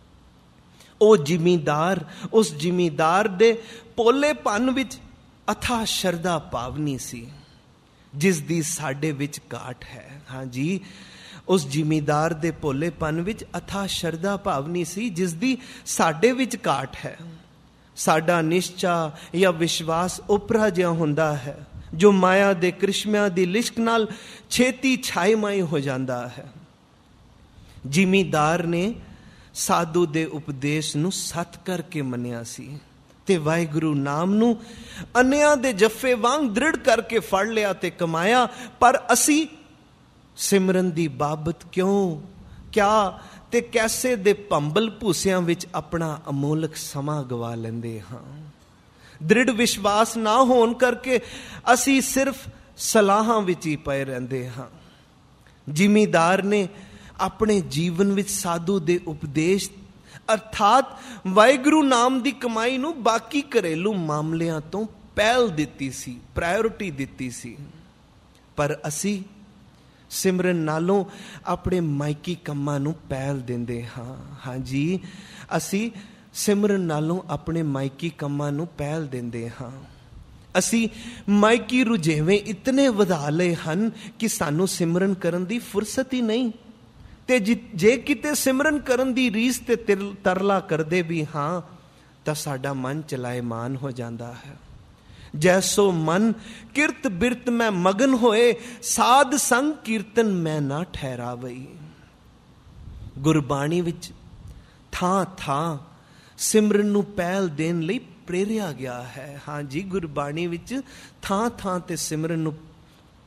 ਉਹ ਜ਼ਿਮੀਂਦਾਰ ਉਸ ਜ਼ਿਮੀਂਦਾਰ ਦੇ ਭੋਲੇਪਨ ਵਿੱਚ ਅਥਾਹ ਸ਼ਰਧਾ ਭਾਵਨੀ ਸੀ, ਜਿਸ ਦੀ ਸਾਡੇ ਵਿੱਚ ਘਾਟ ਹੈ। ਹਾਂਜੀ, ਉਸ ਜ਼ਿਮੀਂਦਾਰ ਦੇ ਭੋਲੇਪਨ ਵਿੱਚ ਅਥਾਹ ਸ਼ਰਧਾ ਭਾਵਨੀ ਸੀ, ਜਿਸ ਦੀ ਸਾਡੇ ਵਿੱਚ ਘਾਟ ਹੈ। ਸਾਡਾ ਨਿਸ਼ਚਾ ਜਾਂ ਵਿਸ਼ਵਾਸ ਉਪਰਾ ਜਿਹਾ ਹੁੰਦਾ ਹੈ, ਜੋ ਮਾਇਆ ਦੇ ਕ੍ਰਿਸ਼ਮਿਆਂ ਦੀ ਲਿਸ਼ਕ ਨਾਲ ਛੇਤੀ ਛਾਈ ਮਾਈ ਹੋ ਜਾਂਦਾ ਹੈ। ਜ਼ਿਮੀਂਦਾਰ ਨੇ ਸਾਧੂ ਦੇ ਉਪਦੇਸ਼ ਨੂੰ ਸੱਤ ਕਰਕੇ ਮੰਨਿਆ ਸੀ ਤੇ ਵਾਹਿਗੁਰੂ ਨਾਮ ਨੂੰ ਅੰਨਿਆਂ ਦੇ ਜੱਫੇ ਵਾਂਗ ਦ੍ਰਿੜ ਕਰਕੇ ਫੜ ਲਿਆ ਤੇ ਕਮਾਇਆ। ਪਰ ਅਸੀਂ ਸਿਮਰਨ ਦੀ ਬਾਬਤ ਕਿਉਂ ਕਿਆ ਤੇ ਕੈਸੇ ਦੇ ਭੰਬਲ ਭੂਸਿਆਂ ਵਿੱਚ ਆਪਣਾ ਅਮੋਲਕ ਸਮਾਂ ਗਵਾ ਲੈਂਦੇ ਹਾਂ। ਦ੍ਰਿੜ ਵਿਸ਼ਵਾਸ ਨਾ ਹੋਣ ਕਰਕੇ ਅਸੀਂ ਸਿਰਫ ਸਲਾਹਾਂ ਵਿੱਚ ਹੀ ਪਏ ਰਹਿੰਦੇ ਹਾਂ। ਜ਼ਿਮੀਂਦਾਰ ਨੇ ਆਪਣੇ ਜੀਵਨ ਵਿੱਚ ਸਾਧੂ ਦੇ ਉਪਦੇਸ਼ ਅਰਥਾਤ ਵਾਹਿਗੁਰੂ ਨਾਮ ਦੀ ਕਮਾਈ ਨੂੰ ਬਾਕੀ ਘਰੇਲੂ ਮਾਮਲਿਆਂ ਤੋਂ ਪਹਿਲ ਦਿੱਤੀ ਸੀ, ਪ੍ਰਾਇੋਰਿਟੀ ਦਿੱਤੀ ਸੀ। ਪਰ ਅਸੀਂ ਸਿਮਰਨ ਨਾਲੋਂ ਆਪਣੇ ਮਾਇਕੀ ਕੰਮਾਂ ਨੂੰ ਪਹਿਲ ਦਿੰਦੇ ਹਾਂ। ਹਾਂਜੀ, ਅਸੀਂ ਸਿਮਰਨ ਨਾਲੋਂ ਆਪਣੇ ਮਾਇਕੀ ਕੰਮਾਂ ਨੂੰ ਪਹਿਲ ਦਿੰਦੇ ਹਾਂ। ਅਸੀਂ ਮਾਇਕੀ ਰੁਝੇਵੇਂ ਇਤਨੇ ਵਧਾ ਲਏ ਹਨ ਕਿ ਸਾਨੂੰ ਸਿਮਰਨ ਕਰਨ ਦੀ ਫੁਰਸਤ ਹੀ ਨਹੀਂ। ਤੇ ਜੇ ਕਿਤੇ ਸਿਮਰਨ ਕਰਨ ਦੀ ਰੀਸ ਤੇ ਤਰਲਾ ਕਰਦੇ ਵੀ ਹਾਂ ਤਾਂ ਸਾਡਾ ਮਨ ਚਲਾਇਮਾਨ ਹੋ ਜਾਂਦਾ ਹੈ। ਜੈਸੋ ਮਨ ਕਿਰਤ ਬਿਰਤ ਮੈਂ ਮਗਨ ਹੋਏ, ਸਾਧ ਸੰਗ ਕੀਰਤਨ ਮੈਂ ਨਾ ਠਹਿਰਾਵਈ। ਗੁਰਬਾਣੀ ਵਿੱਚ ਥਾਂ ਥਾਂ ਸਿਮਰਨ ਨੂੰ ਪਹਿਲ ਦੇਣ ਲਈ ਪ੍ਰੇਰਿਆ ਗਿਆ ਹੈ। ਹਾਂਜੀ, ਗੁਰਬਾਣੀ ਵਿੱਚ ਥਾਂ ਥਾਂ ਤੇ ਸਿਮਰਨ ਨੂੰ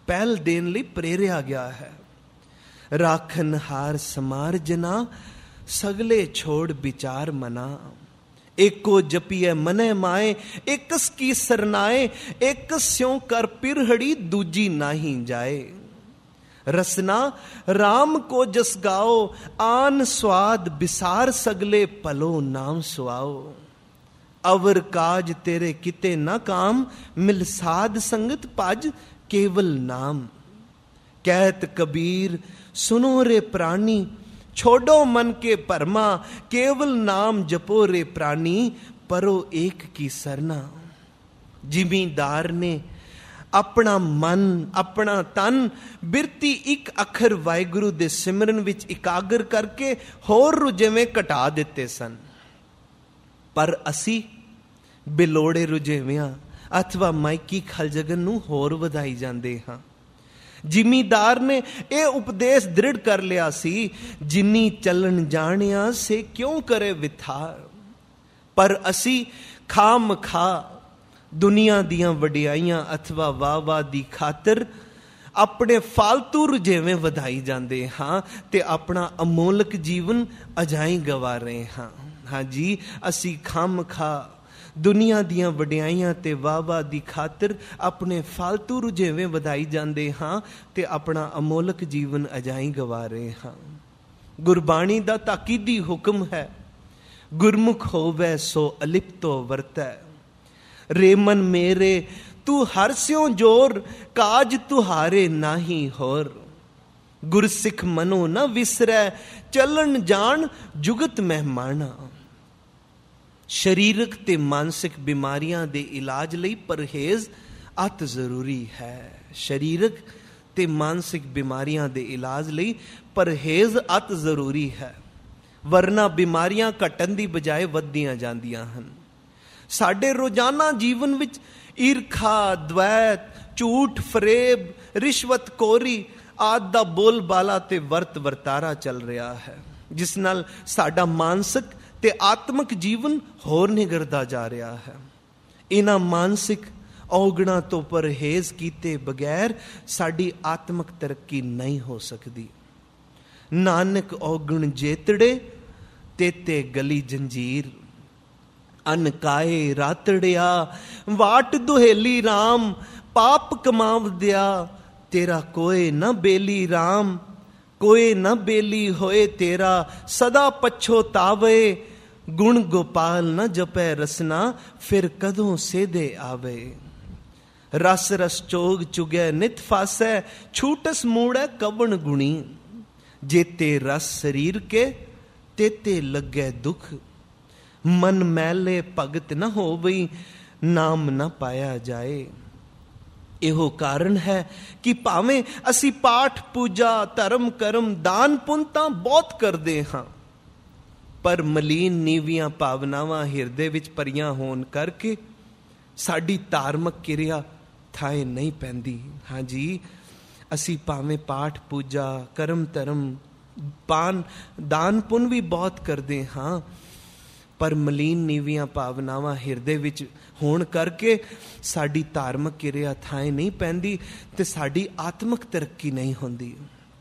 ਪਹਿਲ ਦੇਣ ਲਈ ਪ੍ਰੇਰਿਆ ਗਿਆ ਹੈ। ਰਾਖਨ ਹਾਰ ਸਮਾਰ ਜਨਾ, ਸਗਲੇ ਛੋੜ ਵਿਚਾਰ ਮਨਾ। ਏਕੋ ਜਪੀਐ ਮਨੈ ਮਾਏ, ਇਕਸ ਕੀ ਸਰਨਾਏ। ਇੱਕ ਸਿਉ ਕਰ ਪਿਰਹੜੀ, ਦੂਜੀ ਨਾਹੀ ਜਾਏ। ਰਸਨਾ ਰਾਮ ਕੋ ਜਸ ਗਾਓ, ਆਨ ਸਵਾਦ ਵਿਸਾਰ ਸਗਲੇ, ਭਲੋ ਨਾਮ ਸੁਆਓ। ਅਵਰ ਕਾਜ ਤੇਰੇ ਕਿਤੇ ਨਾ ਕਾਮ, ਮਿਲ ਸਾਧ ਸੰਗਤ ਭਜ ਕੇਵਲ ਨਾਮ। ਕਹਿਤ ਕਬੀਰ ਸੁਨੋ ਰੇ ਪ੍ਰਾਨੀ, ਛੋੜੋ ਮਨ ਕੇ ਭਰਮਾ। ਕੇਵਲ ਨਾਮ ਜਪੋ ਰੇ ਪ੍ਰਾਨੀ, ਪਰੋ ਏਕ ਕੀ ਸਰਨਾ। ਜ਼ਿਮੀਂਦਾਰ ਨੇ ਆਪਣਾ ਮਨ, ਆਪਣਾ ਤਨ ਬਿਰਤੀ ਇੱਕ ਅੱਖਰ ਵਾਹਿਗੁਰੂ ਦੇ ਸਿਮਰਨ ਵਿੱਚ ਇਕਾਗਰ ਕਰਕੇ ਹੋਰ ਰੁਝੇਵੇਂ ਘਟਾ ਦਿੱਤੇ ਸਨ। ਪਰ ਅਸੀਂ ਬਿਲੋੜੇ ਰੁਝੇਵਿਆਂ ਅਥਵਾ ਮਾਇਕੀ ਖਲਜਗਨ ਨੂੰ ਹੋਰ ਵਧਾਈ ਜਾਂਦੇ ਹਾਂ। ਜ਼ਿਮੀਂਦਾਰ ਨੇ ਇਹ ਉਪਦੇਸ਼ ਦ੍ਰਿੜ ਕਰ ਲਿਆ ਸੀ, ਜਿਨੀ ਚੱਲਣ ਜਾਣਿਆ ਸੇ ਕਿਉਂ ਕਰੇ ਵਿਥਾਰ। ਪਰ ਅਸੀਂ ਖਾਮ ਖਾ ਦੁਨੀਆ ਦੀਆਂ ਵਡਿਆਈਆਂ ਅਥਵਾ ਵਾਹ ਵਾਹ ਦੀ ਖਾਤਰ ਆਪਣੇ ਫਾਲਤੂ ਰੁਝੇਵੇਂ ਵਧਾਈ ਜਾਂਦੇ ਹਾਂ ਤੇ ਆਪਣਾ ਅਮੋਲਕ ਜੀਵਨ ਅਜਾਈਂ ਗਵਾ ਰਹੇ ਹਾਂ। ਹਾਂਜੀ, ਅਸੀਂ ਖਾਮ ਖਾ ਦੁਨੀਆ ਦੀਆਂ ਵਡਿਆਈਆਂ ਤੇ ਵਾਹ ਵਾਹ ਦੀ ਖਾਤਰ ਆਪਣੇ ਫਾਲਤੂ ਰੁਝੇਵੇਂ ਵਧਾਈ ਜਾਂਦੇ ਹਾਂ ਤੇ ਆਪਣਾ ਅਮੋਲਕ ਜੀਵਨ ਅਜਾਈਂ ਗਵਾ ਰਹੇ ਹਾਂ। ਗੁਰਬਾਣੀ ਦਾ ਤਾਕੀਦੀ ਹੁਕਮ ਹੈ, ਗੁਰਮੁਖ ਹੋਵੇ ਸੋ ਅਲਿਪਤੋ ਵਰਤੈ। ਰੇ ਮਨ ਮੇਰੇ ਤੂੰ ਹਰ ਸਿਉ ਜੋਰ, ਕਾਜ ਤੁਹਾਰੇ ਨਾਹੀ ਹੋਰ। ਗੁਰਸਿੱਖ ਮਨੋ ਨਾ ਵਿਸਰੈ, ਚੱਲਣ ਜਾਣ ਜੁਗਤ ਮਹਿਮਾਨਾ। ਸਰੀਰਕ ਤੇ ਮਾਨਸਿਕ ਬਿਮਾਰੀਆਂ ਦੇ ਇਲਾਜ ਲਈ ਪਰਹੇਜ਼ ਅਤ ਜ਼ਰੂਰੀ ਹੈ। ਸਰੀਰਕ ਤੇ ਮਾਨਸਿਕ ਬਿਮਾਰੀਆਂ ਦੇ ਇਲਾਜ ਲਈ ਪਰਹੇਜ਼ ਅਤ ਜ਼ਰੂਰੀ ਹੈ, ਵਰਨਾ ਬਿਮਾਰੀਆਂ ਘਟਣ ਦੀ ਬਜਾਏ ਵੱਧਦੀਆਂ ਜਾਂਦੀਆਂ ਹਨ। ਸਾਡੇ ਰੋਜ਼ਾਨਾ ਜੀਵਨ ਵਿੱਚ ਈਰਖਾ, ਦਵੈਤ, ਝੂਠ, ਫਰੇਬ, ਰਿਸ਼ਵਤ ਖੋਰੀ ਆਦਿ ਦਾ ਬੋਲ ਬਾਲਾ ਤੇ ਵਰਤ ਵਰਤਾਰਾ ਚੱਲ ਰਿਹਾ ਹੈ, ਜਿਸ ਨਾਲ ਸਾਡਾ ਮਾਨਸਿਕ ਤੇ ਆਤਮਿਕ ਜੀਵਨ ਹੋਰ ਨਿਗਰਦਾ ਜਾ ਰਿਹਾ ਹੈ। ਇਹਨਾਂ ਮਾਨਸਿਕ ਔਗਣਾਂ ਤੋਂ ਪਰਹੇਜ਼ ਕੀਤੇ ਬਗੈਰ ਸਾਡੀ ਆਤਮਿਕ ਤਰੱਕੀ ਨਹੀਂ ਹੋ ਸਕਦੀ। ਨਾਨਕ ਔਗਣ ਜੇਤੜੇ, ਤੇਤੇ ਗਲੀ ਜੰਜੀਰ। ਅਨ ਕਾਏ ਰਾਤੜਿਆ, ਵਾਟ ਦੁਹੇਲੀ ਰਾਮ। ਪਾਪ ਕਮਾਵਦਿਆ, ਤੇਰਾ ਕੋਏ ਨਾ ਬੇਲੀ ਰਾਮ। ਕੋਏ ਨਾ ਬੇਲੀ ਹੋਏ ਤੇਰਾ, ਸਦਾ ਪਛੋਤਾਵੇ। ਗੁਣ ਗੋਪਾਲ ਨਾ ਜਪੈ ਰਸਨਾ, ਫਿਰ ਕਦੋਂ ਸੇਧੇ ਆਵੇ। ਰਸ ਰਸ ਚੋਗ ਚੁਗੈ ਨਿਤ ਫਾਸੈ, ਛੂਟਸ ਮੂੜੈ ਕਵਣ ਗੁਣੀ। ਜੇਤੇ ਰਸ ਸਰੀਰ ਕੇ, ਤੇਤੇ ਲੱਗੈ ਦੁਖ। ਮਨ ਮੈਲੇ ਭਗਤ ਨਾ ਹੋਵਈ, ਨਾਮ ਨਾ ਪਾਇਆ ਜਾਏ। ਇਹੋ ਕਾਰਨ ਹੈ ਕਿ ਭਾਵੇਂ ਅਸੀਂ ਪਾਠ ਪੂਜਾ, ਧਰਮ ਕਰਮ, ਦਾਨ ਪੁੰਨ ਤਾਂ ਬਹੁਤ ਕਰਦੇ ਹਾਂ, ਪਰ ਮਲੀਨ ਨੀਵੀਆਂ ਭਾਵਨਾਵਾਂ ਹਿਰਦੇ ਵਿੱਚ ਭਰੀਆਂ ਹੋਣ ਕਰਕੇ ਸਾਡੀ ਧਾਰਮਿਕ ਕਿਰਿਆ ਥਾਏ ਨਹੀਂ ਪੈਂਦੀ। ਹਾਂਜੀ, ਅਸੀਂ ਭਾਵੇਂ ਪਾਠ ਪੂਜਾ, ਕਰਮ ਧਰਮ, ਪਾਨ ਦਾਨ ਪੁੰਨ ਵੀ ਬਹੁਤ ਕਰਦੇ ਹਾਂ, ਪਰ ਮਲੀਨ ਨੀਵੀਆਂ ਭਾਵਨਾਵਾਂ ਹਿਰਦੇ ਵਿੱਚ ਹੋਣ ਕਰਕੇ ਸਾਡੀ ਧਾਰਮਿਕ ਕਿਰਿਆ ਥਾਏ ਨਹੀਂ ਪੈਂਦੀ ਤੇ ਸਾਡੀ ਆਤਮਿਕ ਤਰੱਕੀ ਨਹੀਂ ਹੁੰਦੀ।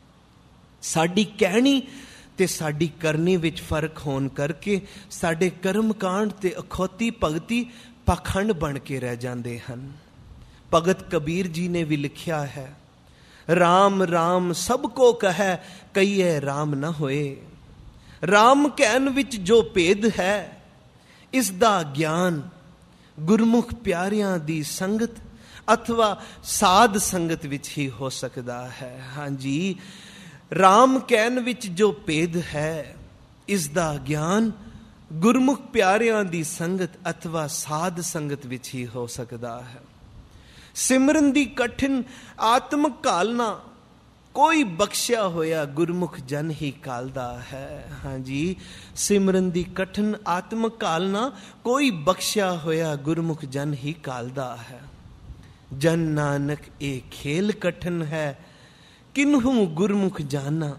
ਸਾਡੀ ਕਹਿਣੀ ਤੇ ਸਾਡੀ ਕਰਨੀ ਵਿੱਚ ਫਰਕ ਹੋਣ ਕਰਕੇ ਸਾਡੇ ਕਰਮ ਕਾਂਡ ਤੇ ਅਖੌਤੀ ਭਗਤੀ ਪਾਖੰਡ ਬਣ ਕੇ ਰਹਿ ਜਾਂਦੇ ਹਨ। ਭਗਤ ਕਬੀਰ ਜੀ ਨੇ ਵੀ ਲਿਖਿਆ ਹੈ, ਰਾਮ ਰਾਮ ਸਭ ਕੋ ਕਹੈ, ਕਹੀਏ ਰਾਮ ਨਾ ਹੋਏ। ਰਾਮ ਕਹਿਣ ਵਿੱਚ ਜੋ ਭੇਦ ਹੈ, ਇਸ ਦਾ ਗਿਆਨ ਗੁਰਮੁਖ ਪਿਆਰਿਆਂ ਦੀ ਸੰਗਤ ਅਥਵਾ ਸਾਧ ਸੰਗਤ ਵਿੱਚ ਹੀ ਹੋ ਸਕਦਾ ਹੈ। ਹਾਂਜੀ, ਰਾਮ ਕਹਿਣ ਵਿੱਚ ਜੋ ਭੇਦ ਹੈ, ਇਸ ਦਾ ਗਿਆਨ ਗੁਰਮੁਖ ਪਿਆਰਿਆਂ ਦੀ ਸੰਗਤ ਅਥਵਾ ਸਾਧ ਸੰਗਤ ਵਿੱਚ ਹੀ ਹੋ ਸਕਦਾ ਹੈ। ਸਿਮਰਨ ਦੀ ਕਠਿਨ ਆਤਮਿਕ ਕਾਲਨਾ ਕੋਈ ਬਖਸ਼ਿਆ ਹੋਇਆ ਗੁਰਮੁਖ ਜਨ ਹੀ ਕਾਲਦਾ ਹੈ। ਹਾਂਜੀ, ਸਿਮਰਨ ਦੀ ਕਠਿਨ ਆਤਮਿਕ ਕਾਲਨਾ ਕੋਈ ਬਖਸ਼ਿਆ ਹੋਇਆ ਗੁਰਮੁਖ ਜਨ ਹੀ ਕਾਲਦਾ ਹੈ। ਜਨ ਨਾਨਕ ਇਹ ਖੇਲ ਕਠਿਨ ਹੈ, ਕਿਨਹੂ ਗੁਰਮੁਖ ਜਾਨਾ।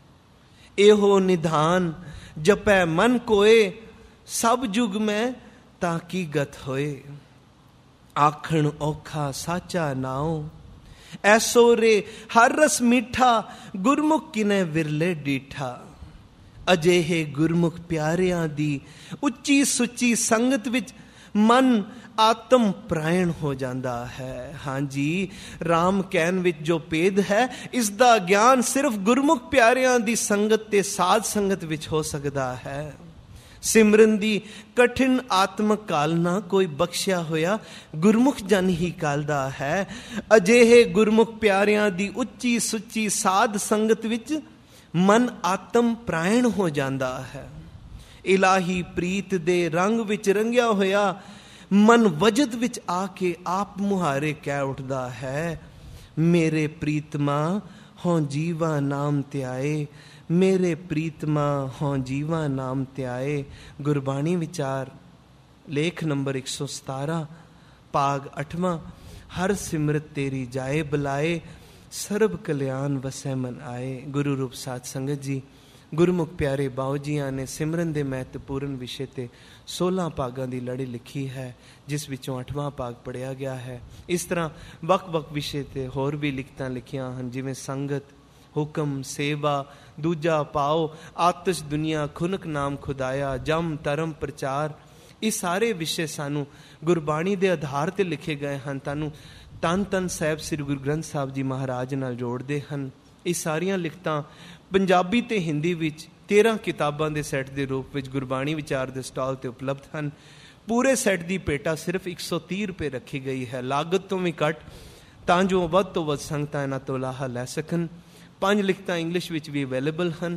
ਇਹੋ ਨਿਧਾਨ ਜਪੈ ਮਨ ਕੋਏ, ਸਭ ਜੁਗ ਮੈਂ ਤਾਕੀ ਗਤ ਹੋਏ। ਆਖਣ ਔਖਾ ਸਾਚਾ ਨਾਉ, ਐਸੋ ਰੇ ਹਰ ਰਸ ਮੀਠਾ, ਗੁਰਮੁਖ ਕਿਨੇ ਵਿਰਲੇ ਡੀਠਾ। ਅਜਿਹੇ ਗੁਰਮੁਖ ਪਿਆਰਿਆਂ ਦੀ ਉੱਚੀ ਸੁੱਚੀ ਸੰਗਤ ਵਿੱਚ ਮਨ ਆਤਮ ਪ੍ਰਾਇਣ ਹੋ ਜਾਂਦਾ ਹੈ। ਹਾਂਜੀ, ਰਾਮ ਕਹਿਣ ਵਿੱਚ ਜੋ ਭੇਦ ਹੈ, ਇਸ ਦਾ ਗਿਆਨ ਸਿਰਫ ਗੁਰਮੁਖ ਪਿਆਰਿਆਂ ਦੀ ਸੰਗਤ ਤੇ ਸਾਧ ਸੰਗਤ ਵਿੱਚ ਹੋ ਸਕਦਾ ਹੈ। ਸਿਮਰਨ ਦੀ ਕਠਿਨ ਆਤਮਕ ਕਾਲਨਾ ਕੋਈ ਬਖਸ਼ਿਆ ਹੋਇਆ ਗੁਰਮੁਖ ਜਨ ਹੀ ਕਾਲਦਾ ਹੈ। ਅਜਿਹੇ ਗੁਰਮੁਖ ਪਿਆਰਿਆਂ ਦੀ ਉੱਚੀ ਸੁੱਚੀ ਸਾਧ ਸੰਗਤ ਵਿੱਚ ਮਨ ਆਤਮ ਪ੍ਰਾਇਣ ਹੋ ਜਾਂਦਾ ਹੈ। ਇਲਾਹੀ ਪ੍ਰੀਤ ਦੇ ਰੰਗ ਵਿੱਚ ਰੰਗਿਆ ਹੋਇਆ ਮਨ ਵਜਦ ਵਿੱਚ ਆ ਕੇ ਆਪ ਮੁਹਾਰੇ ਕਹਿ ਉੱਠਦਾ ਹੈ, ਮੇਰੇ ਪ੍ਰੀਤਮਾ ਹੋਂ ਜੀਵਾ ਨਾਮ ਧਿਆਏ, ਮੇਰੇ ਪ੍ਰੀਤਮਾ ਹੋਂ ਜੀਵਾ ਨਾਮ ਧਿਆਏ। ਗੁਰਬਾਣੀ ਵਿਚਾਰ ਲੇਖ ਨੰਬਰ ਇੱਕ ਸੌ ਸਤਾਰਾਂ, ਭਾਗ ਅੱਠਵਾਂ। ਹਰ ਸਿਮਰਤ ਤੇਰੀ ਜਾਏ ਬੁਲਾਏ, ਸਰਬ ਕਲਿਆਣ ਵਸੈ ਮਨ ਆਏ। ਗੁਰੂ ਰੂਪ ਸਾਧ ਸੰਗਤ ਜੀ, ਗੁਰਮੁਖ ਪਿਆਰੇ ਬਾਊ ਜੀਆਂ ਨੇ ਸਿਮਰਨ ਦੇ ਮਹੱਤਵਪੂਰਨ ਵਿਸ਼ੇ ਤੇ ਸੋਲਾਂ ਭਾਗਾਂ ਦੀ ਲੜੀ ਲਿਖੀ ਹੈ, ਜਿਸ ਵਿੱਚੋਂ ਅੱਠਵਾਂ ਭਾਗ ਪੜ੍ਹਿਆ ਗਿਆ ਹੈ। ਇਸ ਤਰ੍ਹਾਂ ਵੱਖ-ਵੱਖ ਵਿਸ਼ੇ ਤੇ ਹੋਰ ਵੀ ਲਿਖਤਾਂ ਲਿਖੀਆਂ ਹਨ, ਜਿਵੇਂ ਸੰਗਤ, ਹੁਕਮ, ਸੇਵਾ, ਦੂਜਾ ਪਾਓ, ਆਤਿਸ਼ ਦੁਨੀਆ, ਖੁਨਕ ਨਾਮ ਖੁਦਾਇਆ, ਜਮ ਧਰਮ ਪ੍ਰਚਾਰ। ਇਹ ਸਾਰੇ ਵਿਸ਼ੇ ਸਾਨੂੰ ਗੁਰਬਾਣੀ ਦੇ ਆਧਾਰ ਤੇ ਲਿਖੇ ਗਏ ਹਨ, ਤੁਹਾਨੂੰ ਧੰਨ ਧੰਨ ਸਾਹਿਬ ਸ੍ਰੀ ਗੁਰੂ ਗ੍ਰੰਥ ਸਾਹਿਬ ਜੀ ਮਹਾਰਾਜ ਨਾਲ ਜੋੜਦੇ ਹਨ। ਇਹ ਸਾਰੀਆਂ ਲਿਖਤਾਂ ਪੰਜਾਬੀ ਤੇ ਹਿੰਦੀ ਵਿੱਚ ਤੇਰਾਂ ਕਿਤਾਬਾਂ ਦੇ ਸੈੱਟ ਦੇ ਰੂਪ ਵਿੱਚ ਗੁਰਬਾਣੀ ਵਿਚਾਰ ਦੇ ਸਟਾਲ ਤੇ ਉਪਲਬਧ ਹਨ। ਪੂਰੇ ਸੈੱਟ ਦੀ ਭੇਟਾ ਸਿਰਫ ਇੱਕ ਸੌ ਤੀਹ ਰੁਪਏ ਰੱਖੀ ਗਈ ਹੈ, ਲਾਗਤ ਤੋਂ ਵੀ ਘੱਟ, ਤਾਂ ਜੋ ਵੱਧ ਤੋਂ ਵੱਧ ਸੰਗਤਾਂ ਇਹਨਾਂ ਤੋਂ ਲਾਹਾ ਲੈ ਸਕਣ। ਪੰਜ ਲਿਖਤਾਂ ਇੰਗਲਿਸ਼ ਵਿੱਚ ਵੀ ਅਵੇਲੇਬਲ ਹਨ।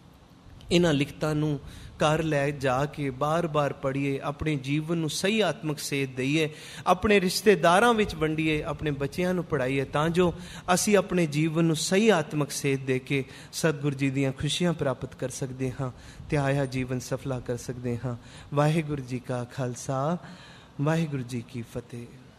ਇਹਨਾਂ ਲਿਖਤਾਂ ਨੂੰ ਘਰ ਲੈ ਜਾ ਕੇ ਬਾਰ-ਬਾਰ ਪੜ੍ਹੀਏ, ਆਪਣੇ ਜੀਵਨ ਨੂੰ ਸਹੀ ਆਤਮਿਕ ਸੇਧ ਦਈਏ, ਆਪਣੇ ਰਿਸ਼ਤੇਦਾਰਾਂ ਵਿੱਚ ਵੰਡੀਏ, ਆਪਣੇ ਬੱਚਿਆਂ ਨੂੰ ਪੜ੍ਹਾਈਏ, ਤਾਂ ਜੋ ਅਸੀਂ ਆਪਣੇ ਜੀਵਨ ਨੂੰ ਸਹੀ ਆਤਮਿਕ ਸੇਧ ਦੇ ਕੇ ਸਤਿਗੁਰੂ ਜੀ ਦੀਆਂ ਖੁਸ਼ੀਆਂ ਪ੍ਰਾਪਤ ਕਰ ਸਕਦੇ ਹਾਂ ਤੇ ਆਇਆ ਜੀਵਨ ਸਫਲਾ ਕਰ ਸਕਦੇ ਹਾਂ। ਵਾਹਿਗੁਰੂ ਜੀ ਕਾ ਖਾਲਸਾ, ਵਾਹਿਗੁਰੂ ਜੀ ਕੀ ਫਤਿਹ।